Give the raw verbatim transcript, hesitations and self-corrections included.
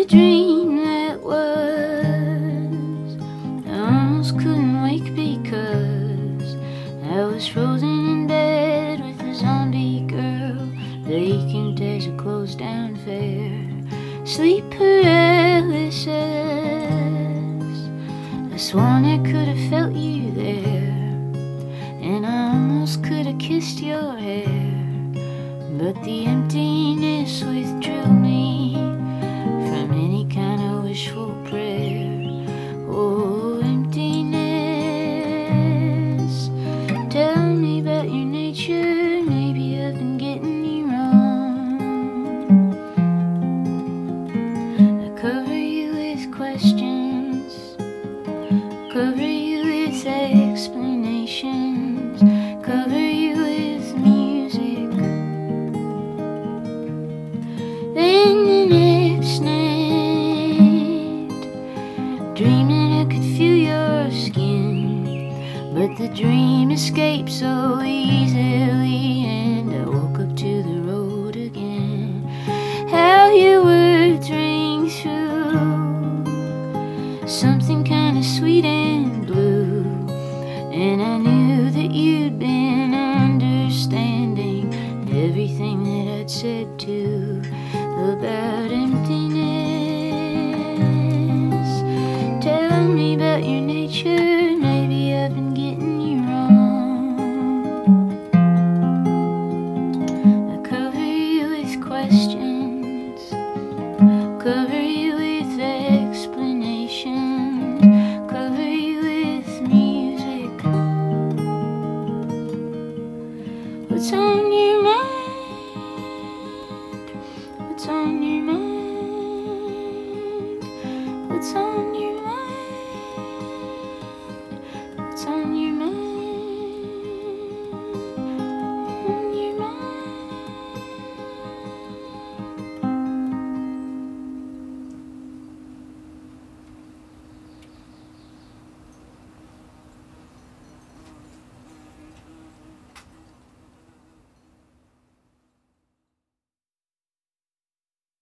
a dream that was. I almost couldn't wake because I was frozen in bed with a zombie girl, vacant as a closed down fair. Sleep paralysis, I sworn I could have felt you there, and I almost could have kissed your hair, but the emptiness withdrew me from any kind of wishful prayer. Oh, emptiness, tell me about your nature. Maybe I've been getting you wrong. I cover you with questions, cover you with explanations, cover you with music. Then the next night, dreaming I could feel your skin, but the dream escaped so easily, and I woke up to the road again. How your words ring through, something kind of sweet and blue, and I knew that you'd been understanding everything that I'd said too about emptiness. Tell me about your nature. Maybe I've been getting you wrong. I cover you with questions, cover